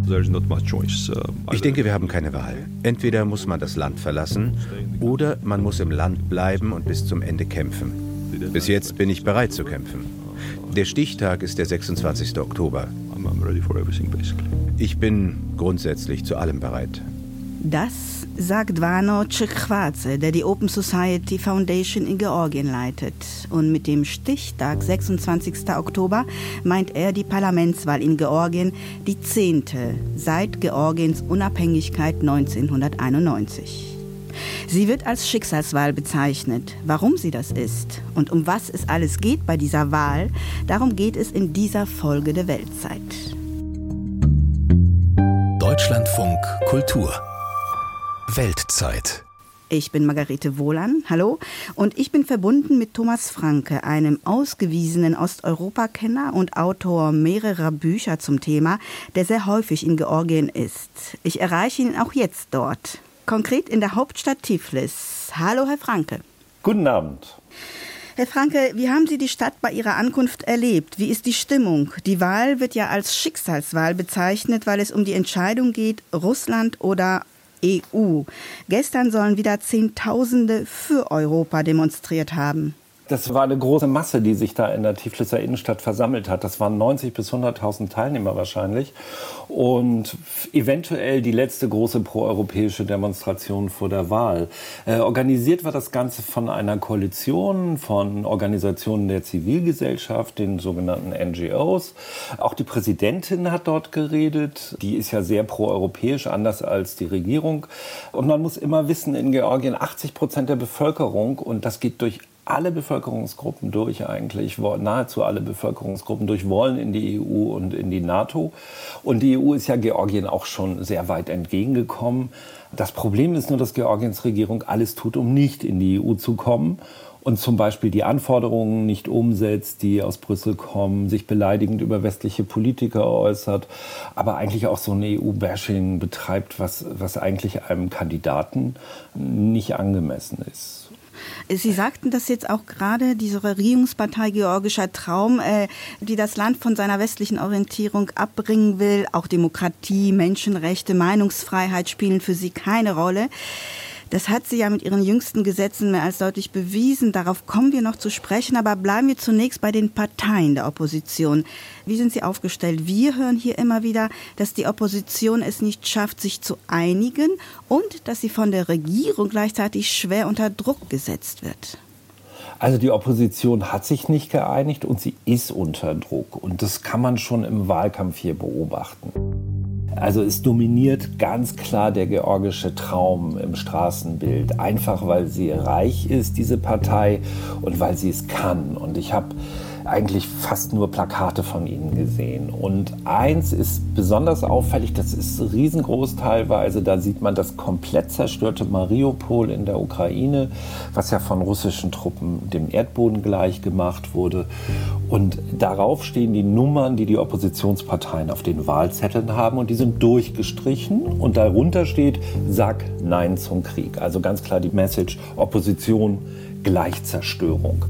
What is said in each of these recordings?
Ich denke, wir haben keine Wahl. Entweder muss man das Land verlassen oder man muss im Land bleiben und bis zum Ende kämpfen. Bis jetzt bin ich bereit zu kämpfen. Der Stichtag ist der 26. Oktober. Ich bin grundsätzlich zu allem bereit. Das sagt Vano Chekwadze, der die Open Society Foundation in Georgien leitet. Und mit dem Stichtag 26. Oktober meint er die Parlamentswahl in Georgien, die 10. seit Georgiens Unabhängigkeit 1991. Sie wird als Schicksalswahl bezeichnet. Warum sie das ist und um was es alles geht bei dieser Wahl, darum geht es in dieser Folge der Weltzeit. Deutschlandfunk Kultur Weltzeit. Ich bin Margarete Wohlan, hallo, und ich bin verbunden mit Thomas Franke, einem ausgewiesenen Osteuropa-Kenner und Autor mehrerer Bücher zum Thema, der sehr häufig in Georgien ist. Ich erreiche ihn auch jetzt dort, konkret in der Hauptstadt Tiflis. Hallo, Herr Franke. Guten Abend. Herr Franke, wie haben Sie die Stadt bei Ihrer Ankunft erlebt? Wie ist die Stimmung? Die Wahl wird ja als Schicksalswahl bezeichnet, weil es um die Entscheidung geht, Russland oder EU. Gestern sollen wieder Zehntausende für Europa demonstriert haben. Das war eine große Masse, die sich da in der Tifliser Innenstadt versammelt hat. Das waren 90.000 bis 100.000 Teilnehmer wahrscheinlich. Und eventuell die letzte große proeuropäische Demonstration vor der Wahl. Organisiert war das Ganze von einer Koalition von Organisationen der Zivilgesellschaft, den sogenannten NGOs. Auch die Präsidentin hat dort geredet. Die ist ja sehr proeuropäisch, anders als die Regierung. Und man muss immer wissen, in Georgien 80% der Bevölkerung, und das geht durch alle Bevölkerungsgruppen durch eigentlich, nahezu alle Bevölkerungsgruppen durch, wollen in die EU und in die NATO. Und die EU ist ja Georgien auch schon sehr weit entgegengekommen. Das Problem ist nur, dass Georgiens Regierung alles tut, um nicht in die EU zu kommen. Und zum Beispiel die Anforderungen nicht umsetzt, die aus Brüssel kommen, sich beleidigend über westliche Politiker äußert, aber eigentlich auch so ein EU-Bashing betreibt, was eigentlich einem Kandidaten nicht angemessen ist. Sie sagten, dass jetzt auch gerade diese Regierungspartei Georgischer Traum, die das Land von seiner westlichen Orientierung abbringen will, auch Demokratie, Menschenrechte, Meinungsfreiheit spielen für sie keine Rolle. Das hat sie ja mit ihren jüngsten Gesetzen mehr als deutlich bewiesen. Darauf kommen wir noch zu sprechen. Aber bleiben wir zunächst bei den Parteien der Opposition. Wie sind sie aufgestellt? Wir hören hier immer wieder, dass die Opposition es nicht schafft, sich zu einigen und dass sie von der Regierung gleichzeitig schwer unter Druck gesetzt wird. Also die Opposition hat sich nicht geeinigt und sie ist unter Druck. Und das kann man schon im Wahlkampf hier beobachten. Also es dominiert ganz klar der georgische Traum im Straßenbild. Einfach weil sie reich ist, diese Partei, und weil sie es kann. Und ich habe eigentlich fast nur Plakate von ihnen gesehen. Und eins ist besonders auffällig, das ist riesengroß teilweise, da sieht man das komplett zerstörte Mariupol in der Ukraine, was ja von russischen Truppen dem Erdboden gleich gemacht wurde. Und darauf stehen die Nummern, die die Oppositionsparteien auf den Wahlzetteln haben, und die sind durchgestrichen, und darunter steht: Sag Nein zum Krieg. Also ganz klar die Message: Opposition gleich Zerstörung.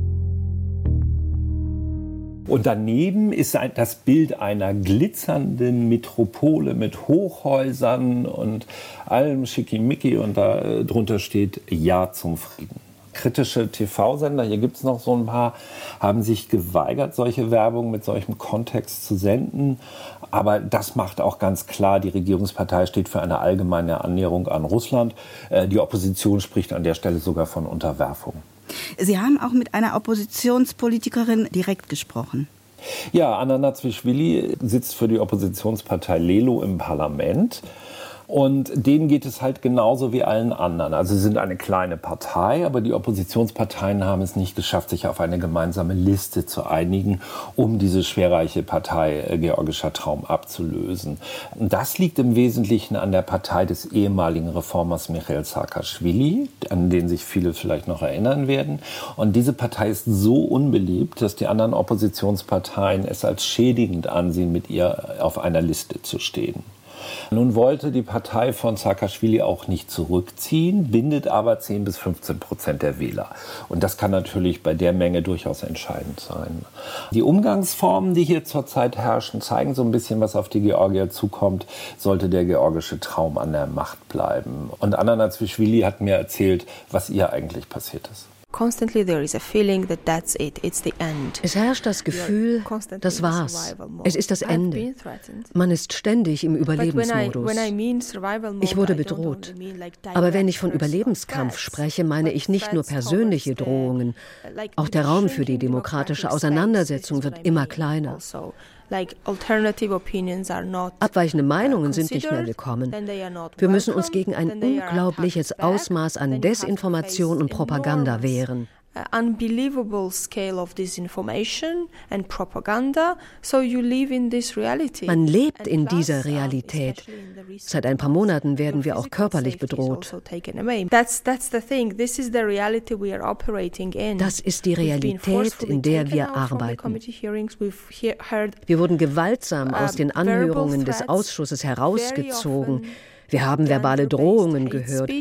Und daneben ist das Bild einer glitzernden Metropole mit Hochhäusern und allem Schickimicki, und da drunter steht Ja zum Frieden. Kritische TV-Sender, hier gibt es noch so ein paar, haben sich geweigert, solche Werbung mit solchem Kontext zu senden. Aber das macht auch ganz klar, die Regierungspartei steht für eine allgemeine Annäherung an Russland. Die Opposition spricht an der Stelle sogar von Unterwerfung. Sie haben auch mit einer Oppositionspolitikerin direkt gesprochen. Ja, Anna Nazwischwili sitzt für die Oppositionspartei Lelo im Parlament. Und denen geht es halt genauso wie allen anderen. Also sie sind eine kleine Partei, aber die Oppositionsparteien haben es nicht geschafft, sich auf eine gemeinsame Liste zu einigen, um diese schwerreiche Partei Georgischer Traum abzulösen. Das liegt im Wesentlichen an der Partei des ehemaligen Reformers Michail Saakaschwili, an den sich viele vielleicht noch erinnern werden. Und diese Partei ist so unbeliebt, dass die anderen Oppositionsparteien es als schädigend ansehen, mit ihr auf einer Liste zu stehen. Nun wollte die Partei von Saakaschwili auch nicht zurückziehen, bindet aber 10-15% der Wähler. Und das kann natürlich bei der Menge durchaus entscheidend sein. Die Umgangsformen, die hier zurzeit herrschen, zeigen so ein bisschen, was auf die Georgier zukommt, sollte der georgische Traum an der Macht bleiben. Und Anna Natashvili hat mir erzählt, was ihr eigentlich passiert ist. Es herrscht das Gefühl, das war's. Es ist das Ende. Man ist ständig im Überlebensmodus. Ich wurde bedroht. Aber wenn ich von Überlebenskampf spreche, meine ich nicht nur persönliche Drohungen. Auch der Raum für die demokratische Auseinandersetzung wird immer kleiner. Abweichende Meinungen sind nicht mehr willkommen. Wir müssen uns gegen ein unglaubliches Ausmaß an Desinformation und Propaganda wehren. Man lebt in dieser Realität. Seit ein paar Monaten werden wir auch körperlich bedroht. Das ist die Realität, in der wir arbeiten. Wir wurden gewaltsam aus den Anhörungen des Ausschusses herausgezogen. Wir haben verbale Drohungen gehört.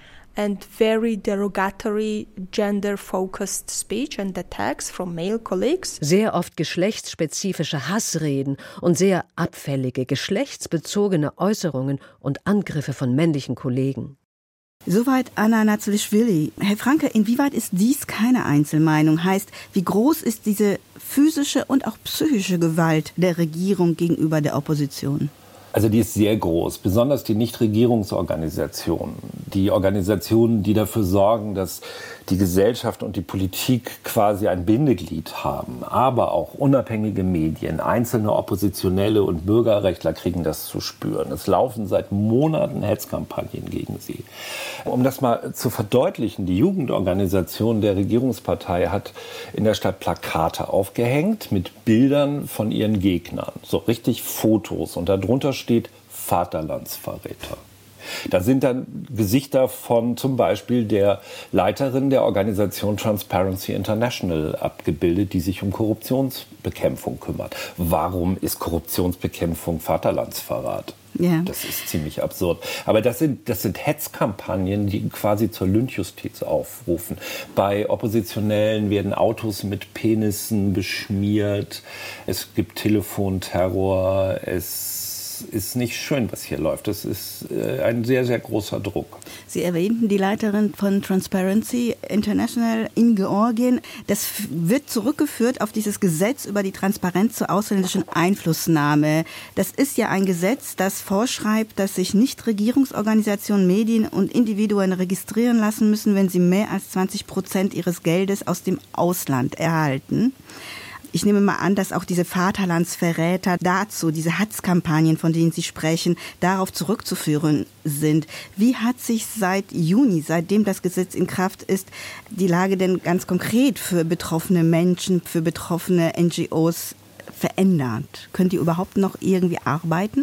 And very derogatory gender-focused speech and attacks from male colleagues. Sehr oft geschlechtsspezifische Hassreden und sehr abfällige, geschlechtsbezogene Äußerungen und Angriffe von männlichen Kollegen. Soweit Anna Natashvili. Herr Franke, inwieweit ist dies keine Einzelmeinung? Heißt, wie groß ist diese physische und auch psychische Gewalt der Regierung gegenüber der Opposition? Also die ist sehr groß, besonders die Nichtregierungsorganisationen, die Organisationen, die dafür sorgen, dass die Gesellschaft und die Politik quasi ein Bindeglied haben, aber auch unabhängige Medien, einzelne Oppositionelle und Bürgerrechtler kriegen das zu spüren. Es laufen seit Monaten Hetzkampagnen gegen sie. Um das mal zu verdeutlichen, die Jugendorganisation der Regierungspartei hat in der Stadt Plakate aufgehängt mit Bildern von ihren Gegnern, so richtig Fotos, und darunter steht Vaterlandsverräter. Da sind dann Gesichter von zum Beispiel der Leiterin der Organisation Transparency International abgebildet, die sich um Korruptionsbekämpfung kümmert. Warum ist Korruptionsbekämpfung Vaterlandsverrat? Ja. Das ist ziemlich absurd. Aber das sind Hetzkampagnen, die quasi zur Lynchjustiz aufrufen. Bei Oppositionellen werden Autos mit Penissen beschmiert. Es gibt Telefonterror. Es ist nicht schön, was hier läuft. Das ist ein sehr, sehr großer Druck. Sie erwähnten die Leiterin von Transparency International in Georgien. Das wird zurückgeführt auf dieses Gesetz über die Transparenz zur ausländischen Einflussnahme. Das ist ja ein Gesetz, das vorschreibt, dass sich Nichtregierungsorganisationen, Medien und Individuen registrieren lassen müssen, wenn sie mehr als 20% ihres Geldes aus dem Ausland erhalten. Ich nehme mal an, dass auch diese Vaterlandsverräter dazu, diese Hatzkampagnen, von denen Sie sprechen, darauf zurückzuführen sind. Wie hat sich seit Juni, seitdem das Gesetz in Kraft ist, die Lage denn ganz konkret für betroffene Menschen, für betroffene NGOs verändert? Können die überhaupt noch irgendwie arbeiten?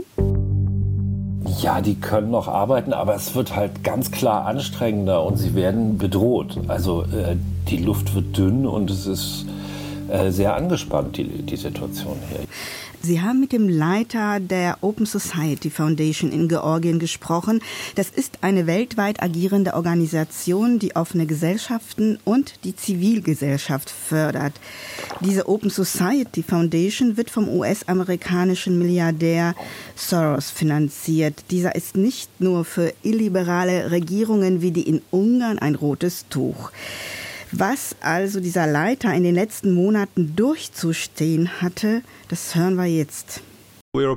Ja, die können noch arbeiten, aber es wird halt ganz klar anstrengender und sie werden bedroht. Also die Luft wird dünn und es ist sehr angespannt, die Situation hier. Sie haben mit dem Leiter der Open Society Foundation in Georgien gesprochen. Das ist eine weltweit agierende Organisation, die offene Gesellschaften und die Zivilgesellschaft fördert. Diese Open Society Foundation wird vom US-amerikanischen Milliardär Soros finanziert. Dieser ist nicht nur für illiberale Regierungen wie die in Ungarn ein rotes Tuch. Was also dieser Leiter in den letzten Monaten durchzustehen hatte, das hören wir jetzt. Wir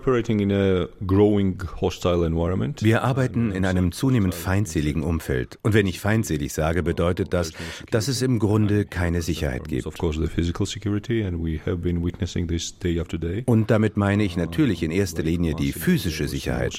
arbeiten in einem zunehmend feindseligen Umfeld. Und wenn ich feindselig sage, bedeutet das, dass es im Grunde keine Sicherheit gibt. Und damit meine ich natürlich in erster Linie die physische Sicherheit.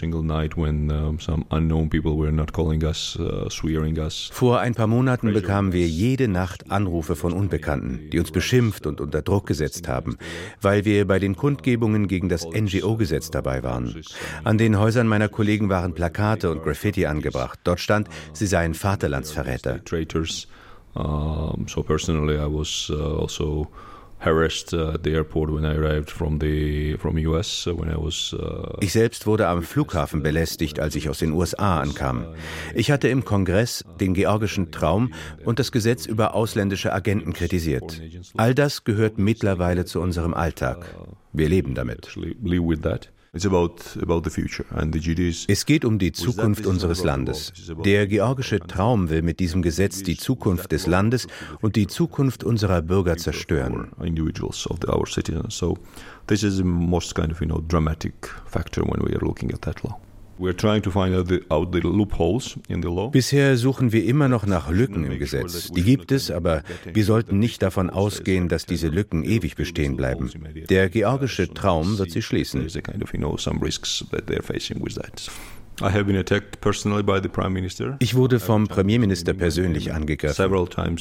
Vor ein paar Monaten bekamen wir jede Nacht Anrufe von Unbekannten, die uns beschimpft und unter Druck gesetzt haben, weil wir bei den Kundgebungen gegen das NGO-Gesetz dabei waren. An den Häusern meiner Kollegen waren Plakate und Graffiti angebracht. Dort stand, sie seien Vaterlandsverräter. Ich selbst wurde am Flughafen belästigt, als ich aus den USA ankam. Ich hatte im Kongress den georgischen Traum und das Gesetz über ausländische Agenten kritisiert. All das gehört mittlerweile zu unserem Alltag. Wir leben damit. Es geht um die Zukunft unseres Landes. Der georgische Traum will mit diesem Gesetz die Zukunft des Landes und die Zukunft unserer Bürger zerstören. This is the most kind of dramatic factor when we are looking at that law. We're trying to find out the loopholes in the law. Bisher suchen wir immer noch nach Lücken im Gesetz. Die gibt es, aber wir sollten nicht davon ausgehen, dass diese Lücken ewig bestehen bleiben. Der georgische Traum wird sie schließen. Ich wurde vom Premierminister persönlich angegriffen.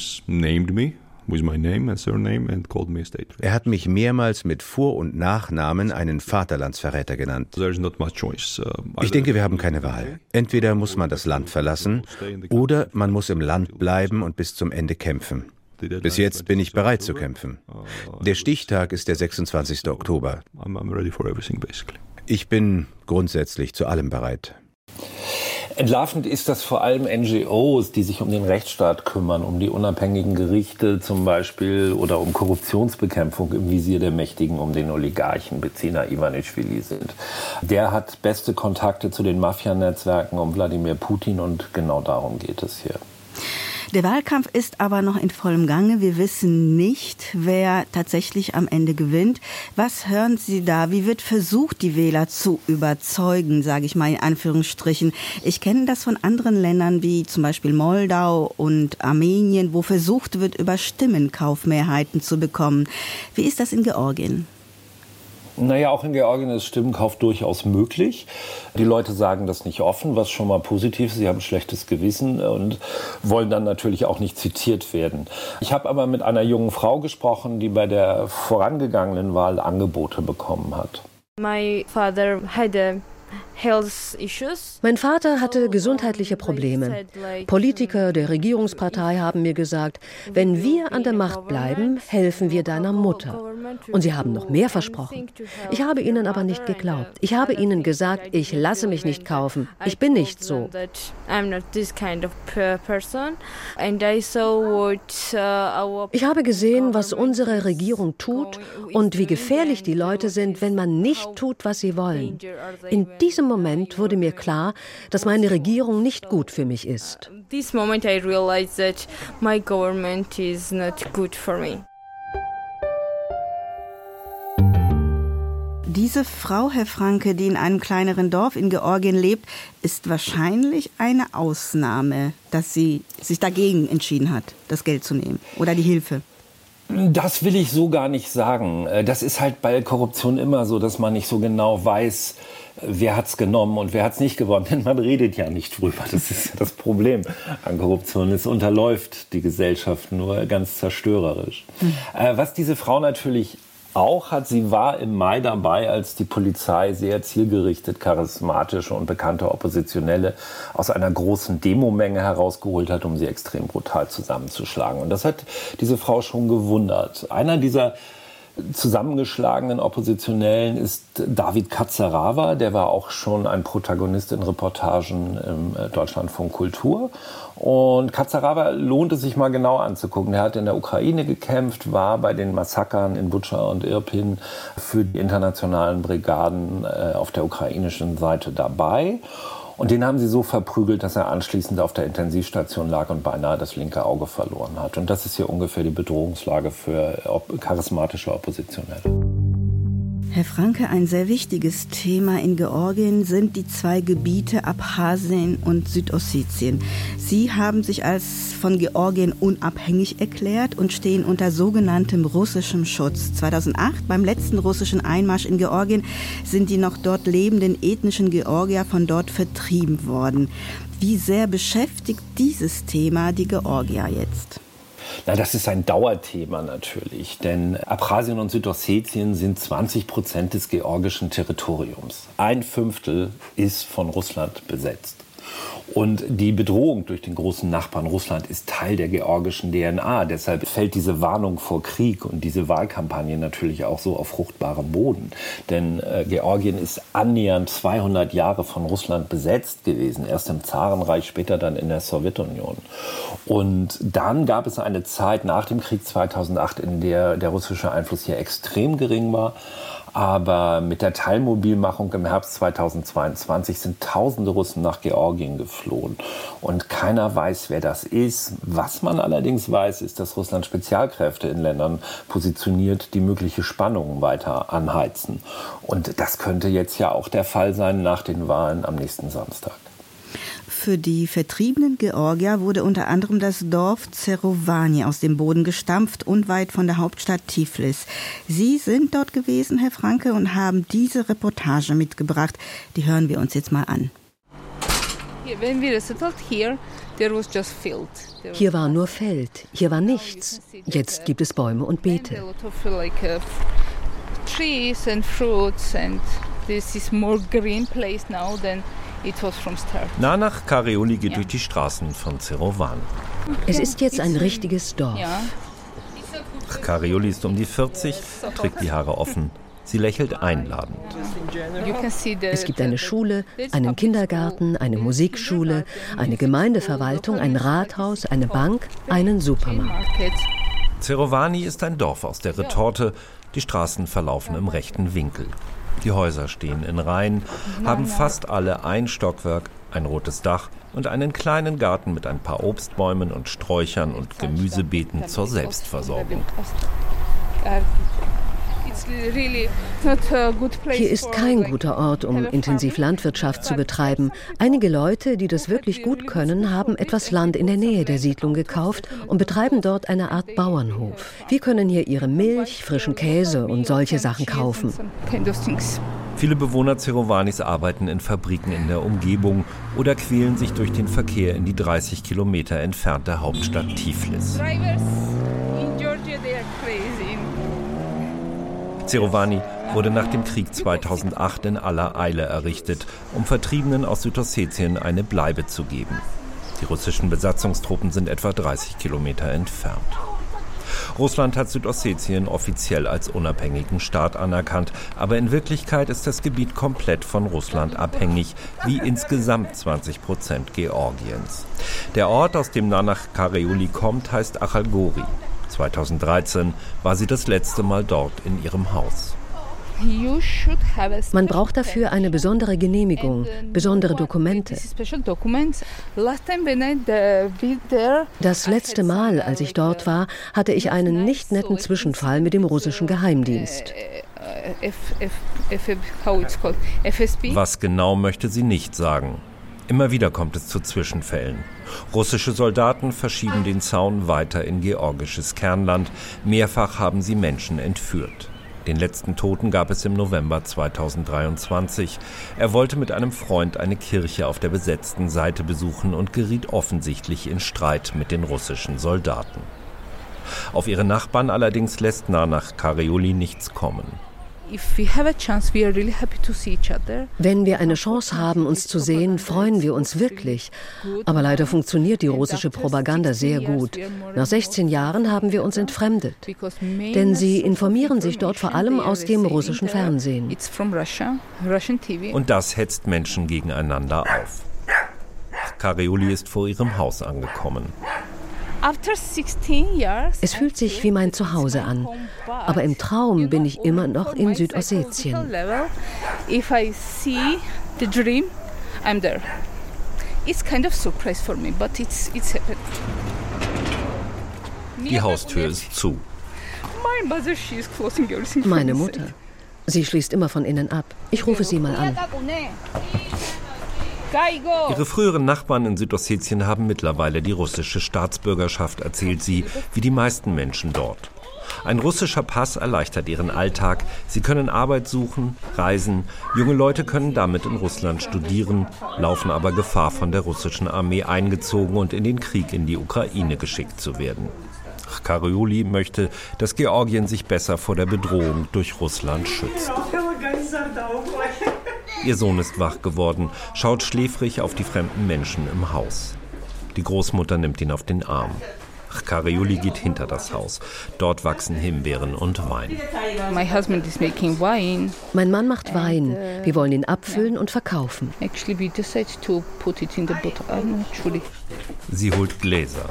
Er hat mich mehrmals mit Vor- und Nachnamen einen Vaterlandsverräter genannt. Ich denke, wir haben keine Wahl. Entweder muss man das Land verlassen oder man muss im Land bleiben und bis zum Ende kämpfen. Bis jetzt bin ich bereit zu kämpfen. Der Stichtag ist der 26. Oktober. Ich bin grundsätzlich zu allem bereit. Entlarvend ist das vor allem NGOs, die sich um den Rechtsstaat kümmern, um die unabhängigen Gerichte zum Beispiel oder um Korruptionsbekämpfung im Visier der Mächtigen, um den Oligarchen Bidzina Ivanischvili sind. Der hat beste Kontakte zu den Mafia-Netzwerken um Wladimir Putin und genau darum geht es hier. Der Wahlkampf ist aber noch in vollem Gange. Wir wissen nicht, wer tatsächlich am Ende gewinnt. Was hören Sie da? Wie wird versucht, die Wähler zu überzeugen, sage ich mal in Anführungsstrichen? Ich kenne das von anderen Ländern wie zum Beispiel Moldau und Armenien, wo versucht wird, über Stimmenkaufmehrheiten zu bekommen. Wie ist das in Georgien? Naja, auch in Georgien ist Stimmenkauf durchaus möglich. Die Leute sagen das nicht offen, was schon mal positiv ist. Sie haben ein schlechtes Gewissen und wollen dann natürlich auch nicht zitiert werden. Ich habe aber mit einer jungen Frau gesprochen, die bei der vorangegangenen Wahl Angebote bekommen hat. Mein Vater hatte gesundheitliche Probleme. Politiker der Regierungspartei haben mir gesagt, wenn wir an der Macht bleiben, helfen wir deiner Mutter. Und sie haben noch mehr versprochen. Ich habe ihnen aber nicht geglaubt. Ich habe ihnen gesagt, ich lasse mich nicht kaufen. Ich bin nicht so. Ich habe gesehen, was unsere Regierung tut und wie gefährlich die Leute sind, wenn man nicht tut, was sie wollen. In diesem Moment wurde mir klar, dass meine Regierung nicht gut für mich ist. Diese Frau, Herr Franke, die in einem kleineren Dorf in Georgien lebt, ist wahrscheinlich eine Ausnahme, dass sie sich dagegen entschieden hat, das Geld zu nehmen oder die Hilfe. Das will ich so gar nicht sagen. Das ist halt bei Korruption immer so, dass man nicht so genau weiß, wer hat's genommen und wer hat's nicht gewonnen. Denn man redet ja nicht drüber. Das ist das Problem an Korruption. Es unterläuft die Gesellschaft nur ganz zerstörerisch. Was diese Frau natürlich auch hat, sie war im Mai dabei, als die Polizei sehr zielgerichtet charismatische und bekannte Oppositionelle aus einer großen Demomenge herausgeholt hat, um sie extrem brutal zusammenzuschlagen. Und das hat diese Frau schon gewundert. Einer dieser zusammengeschlagenen Oppositionellen ist David Katsarava. Der war auch schon ein Protagonist in Reportagen im Deutschlandfunk Kultur. Und Katsarava lohnt es sich mal genau anzugucken. Er hat in der Ukraine gekämpft, war bei den Massakern in Butscha und Irpin für die internationalen Brigaden auf der ukrainischen Seite dabei. Und den haben sie so verprügelt, dass er anschließend auf der Intensivstation lag und beinahe das linke Auge verloren hat. Und das ist hier ungefähr die Bedrohungslage für charismatische Oppositionelle. Herr Franke, ein sehr wichtiges Thema in Georgien sind die zwei Gebiete Abchasien und Südossetien. Sie haben sich als von Georgien unabhängig erklärt und stehen unter sogenanntem russischem Schutz. 2008, beim letzten russischen Einmarsch in Georgien, sind die noch dort lebenden ethnischen Georgier von dort vertrieben worden. Wie sehr beschäftigt dieses Thema die Georgier jetzt? Na, das ist ein Dauerthema natürlich, denn Abchasien und Südossetien sind 20% des georgischen Territoriums. 1/5 ist von Russland besetzt. Und die Bedrohung durch den großen Nachbarn Russland ist Teil der georgischen DNA. Deshalb fällt diese Warnung vor Krieg und diese Wahlkampagne natürlich auch so auf fruchtbarem Boden. Denn Georgien ist annähernd 200 Jahre von Russland besetzt gewesen. Erst im Zarenreich, später dann in der Sowjetunion. Und dann gab es eine Zeit nach dem Krieg 2008, in der der russische Einfluss hier extrem gering war. Aber mit der Teilmobilmachung im Herbst 2022 sind tausende Russen nach Georgien geflohen. Und keiner weiß, wer das ist. Was man allerdings weiß, ist, dass Russland Spezialkräfte in Ländern positioniert, die mögliche Spannungen weiter anheizen. Und das könnte jetzt ja auch der Fall sein nach den Wahlen am nächsten Samstag. Für die vertriebenen Georgier wurde unter anderem das Dorf Zerovani aus dem Boden gestampft, unweit von der Hauptstadt Tiflis. Sie sind dort gewesen, Herr Franke, und haben diese Reportage mitgebracht. Die hören wir uns jetzt mal an. Hier war nur Feld, hier war nichts. Jetzt gibt es Bäume und Beete. Nanach Kareoli geht durch die Straßen von Zerovan. Es ist jetzt ein richtiges Dorf. Kareoli ist um die 40, trägt die Haare offen. Sie lächelt einladend. Es gibt eine Schule, einen Kindergarten, eine Musikschule, eine Gemeindeverwaltung, ein Rathaus, eine Bank, einen Supermarkt. Zerovani ist ein Dorf aus der Retorte. Die Straßen verlaufen im rechten Winkel. Die Häuser stehen in Reihen, haben fast alle ein Stockwerk, ein rotes Dach und einen kleinen Garten mit ein paar Obstbäumen und Sträuchern und Gemüsebeeten zur Selbstversorgung. Hier ist kein guter Ort, um intensiv Landwirtschaft zu betreiben. Einige Leute, die das wirklich gut können, haben etwas Land in der Nähe der Siedlung gekauft und betreiben dort eine Art Bauernhof. Wir können hier ihre Milch, frischen Käse und solche Sachen kaufen. Viele Bewohner Zerovanis arbeiten in Fabriken in der Umgebung oder quälen sich durch den Verkehr in die 30 Kilometer entfernte Hauptstadt Tiflis. Zerovani wurde nach dem Krieg 2008 in aller Eile errichtet, um Vertriebenen aus Südossetien eine Bleibe zu geben. Die russischen Besatzungstruppen sind etwa 30 Kilometer entfernt. Russland hat Südossetien offiziell als unabhängigen Staat anerkannt, aber in Wirklichkeit ist das Gebiet komplett von Russland abhängig, wie insgesamt 20% Georgiens. Der Ort, aus dem Nanach Kareoli kommt, heißt Achalgori. 2013 war sie das letzte Mal dort in ihrem Haus. Man braucht dafür eine besondere Genehmigung, besondere Dokumente. Das letzte Mal, als ich dort war, hatte ich einen nicht netten Zwischenfall mit dem russischen Geheimdienst. Was genau möchte sie nicht sagen. Immer wieder kommt es zu Zwischenfällen. Russische Soldaten verschieben den Zaun weiter in georgisches Kernland. Mehrfach haben sie Menschen entführt. Den letzten Toten gab es im November 2023. Er wollte mit einem Freund eine Kirche auf der besetzten Seite besuchen und geriet offensichtlich in Streit mit den russischen Soldaten. Auf ihre Nachbarn allerdings lässt Nanach Kareoli nichts kommen. Wenn wir eine Chance haben, uns zu sehen, freuen wir uns wirklich. Aber leider funktioniert die russische Propaganda sehr gut. Nach 16 Jahren haben wir uns entfremdet. Denn sie informieren sich dort vor allem aus dem russischen Fernsehen. Und das hetzt Menschen gegeneinander auf. Kareoli ist vor ihrem Haus angekommen. Es fühlt sich wie mein Zuhause an, aber im Traum bin ich immer noch in Südossetien. Die Haustür ist zu. Meine Mutter. Sie schließt immer von innen ab. Ich rufe sie mal an. Ihre früheren Nachbarn in Südossetien haben mittlerweile die russische Staatsbürgerschaft, erzählt sie, wie die meisten Menschen dort. Ein russischer Pass erleichtert ihren Alltag. Sie können Arbeit suchen, reisen. Junge Leute können damit in Russland studieren, laufen aber Gefahr, von der russischen Armee eingezogen und in den Krieg in die Ukraine geschickt zu werden. Kareoli möchte, dass Georgien sich besser vor der Bedrohung durch Russland schützt. Ihr Sohn ist wach geworden, schaut schläfrig auf die fremden Menschen im Haus. Die Großmutter nimmt ihn auf den Arm. Kariuli geht hinter das Haus. Dort wachsen Himbeeren und Wein. Mein Mann macht Wein. Wir wollen ihn abfüllen und verkaufen. Sie holt Gläser.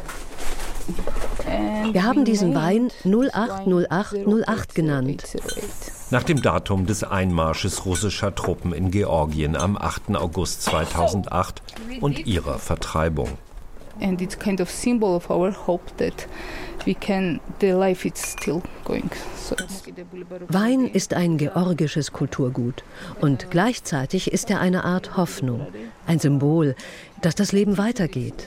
Wir haben diesen Wein 080808 genannt. Nach dem Datum des Einmarsches russischer Truppen in Georgien am 8. August 2008 und ihrer Vertreibung. And it's kind of symbol of our hope that the life is still going. Wein ist ein georgisches Kulturgut und gleichzeitig ist er eine Art Hoffnung, ein Symbol, dass das Leben weitergeht.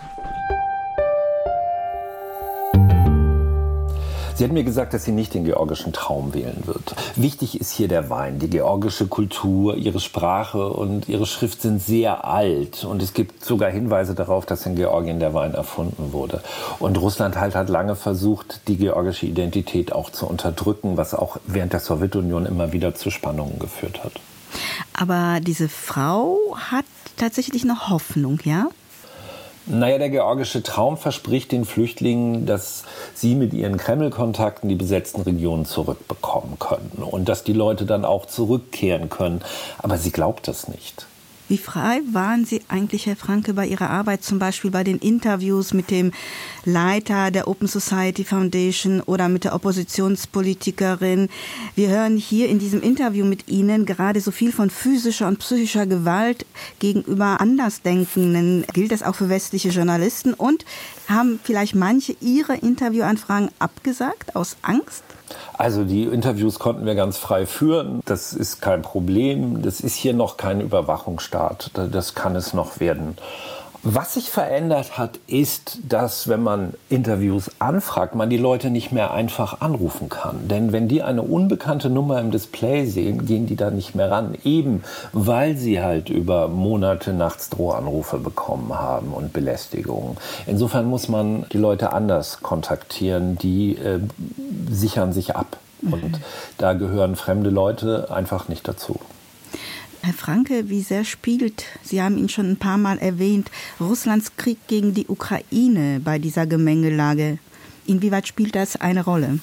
Sie hat mir gesagt, dass sie nicht den georgischen Traum wählen wird. Wichtig ist hier der Wein. Die georgische Kultur, ihre Sprache und ihre Schrift sind sehr alt. Und es gibt sogar Hinweise darauf, dass in Georgien der Wein erfunden wurde. Und Russland hat lange versucht, die georgische Identität auch zu unterdrücken, was auch während der Sowjetunion immer wieder zu Spannungen geführt hat. Aber diese Frau hat tatsächlich noch Hoffnung, ja? Naja, der georgische Traum verspricht den Flüchtlingen, dass sie mit ihren Kreml-Kontakten die besetzten Regionen zurückbekommen können und dass die Leute dann auch zurückkehren können. Aber sie glaubt das nicht. Wie frei waren Sie eigentlich, Herr Franke, bei Ihrer Arbeit, zum Beispiel bei den Interviews mit dem Leiter der Open Society Foundation oder mit der Oppositionspolitikerin? Wir hören hier in diesem Interview mit Ihnen gerade so viel von physischer und psychischer Gewalt gegenüber Andersdenkenden. Gilt das auch für westliche Journalisten? Und haben vielleicht manche Ihre Interviewanfragen abgesagt aus Angst? Also die Interviews konnten wir ganz frei führen. Das ist kein Problem. Das ist hier noch kein Überwachungsstaat. Das kann es noch werden. Was sich verändert hat, ist, dass, wenn man Interviews anfragt, man die Leute nicht mehr einfach anrufen kann. Denn wenn die eine unbekannte Nummer im Display sehen, gehen die da nicht mehr ran. Eben, weil sie halt über Monate nachts Drohanrufe bekommen haben und Belästigungen. Insofern muss man die Leute anders kontaktieren. Die sichern sich ab. Und da gehören fremde Leute einfach nicht dazu. Herr Franke, wie sehr spielt, Sie haben ihn schon ein paar Mal erwähnt, Russlands Krieg gegen die Ukraine bei dieser Gemengelage? Inwieweit spielt das eine Rolle?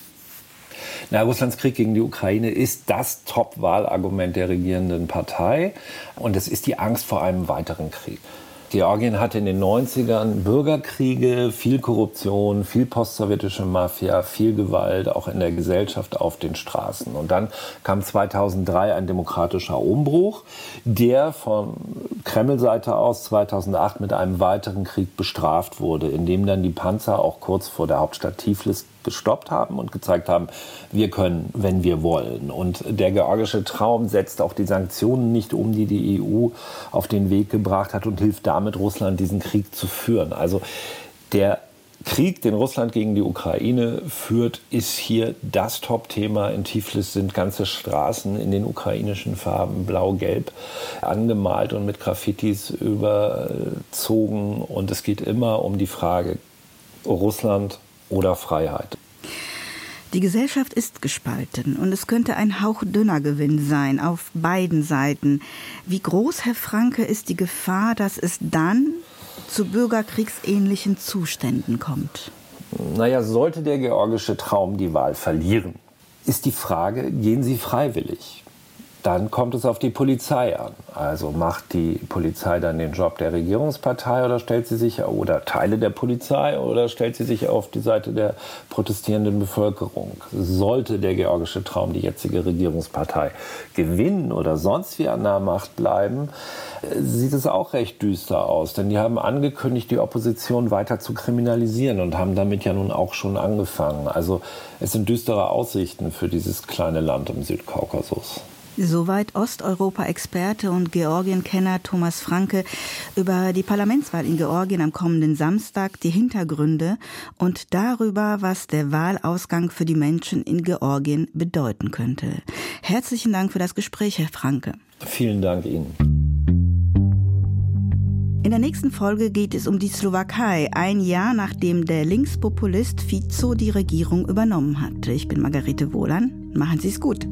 Na, Russlands Krieg gegen die Ukraine ist das Top-Wahlargument der regierenden Partei. Und es ist die Angst vor einem weiteren Krieg. Georgien hatte in den 90ern Bürgerkriege, viel Korruption, viel postsowjetische Mafia, viel Gewalt, auch in der Gesellschaft auf den Straßen. Und dann kam 2003 ein demokratischer Umbruch, der von Kreml-Seite aus 2008 mit einem weiteren Krieg bestraft wurde, in dem dann die Panzer auch kurz vor der Hauptstadt Tiflis gestoppt haben und gezeigt haben, wir können, wenn wir wollen. Und der georgische Traum setzt auch die Sanktionen nicht um, die die EU auf den Weg gebracht hat und hilft damit, Russland diesen Krieg zu führen. Also der Krieg, den Russland gegen die Ukraine führt, ist hier das Top-Thema. In Tiflis sind ganze Straßen in den ukrainischen Farben blau-gelb angemalt und mit Graffitis überzogen. Und es geht immer um die Frage Russland oder Freiheit. Die Gesellschaft ist gespalten und es könnte ein hauchdünner Gewinn sein auf beiden Seiten. Wie groß, Herr Franke, ist die Gefahr, dass es dann zu bürgerkriegsähnlichen Zuständen kommt? Naja, sollte der georgische Traum die Wahl verlieren, ist die Frage, gehen Sie freiwillig? Dann kommt es auf die Polizei an. Also macht die Polizei dann den Job der Regierungspartei oder stellt sie sich, oder Teile der Polizei, oder stellt sie sich auf die Seite der protestierenden Bevölkerung? Sollte der georgische Traum, die jetzige Regierungspartei, gewinnen oder sonst wie an der Macht bleiben, sieht es auch recht düster aus. Denn die haben angekündigt, die Opposition weiter zu kriminalisieren und haben damit ja nun auch schon angefangen. Also es sind düstere Aussichten für dieses kleine Land im Südkaukasus. Soweit Osteuropa-Experte und Georgien-Kenner Thomas Franke über die Parlamentswahl in Georgien am kommenden Samstag, die Hintergründe und darüber, was der Wahlausgang für die Menschen in Georgien bedeuten könnte. Herzlichen Dank für das Gespräch, Herr Franke. Vielen Dank Ihnen. In der nächsten Folge geht es um die Slowakei, ein Jahr nachdem der Linkspopulist Fico die Regierung übernommen hat. Ich bin Margarete Wohlan. Machen Sie es gut.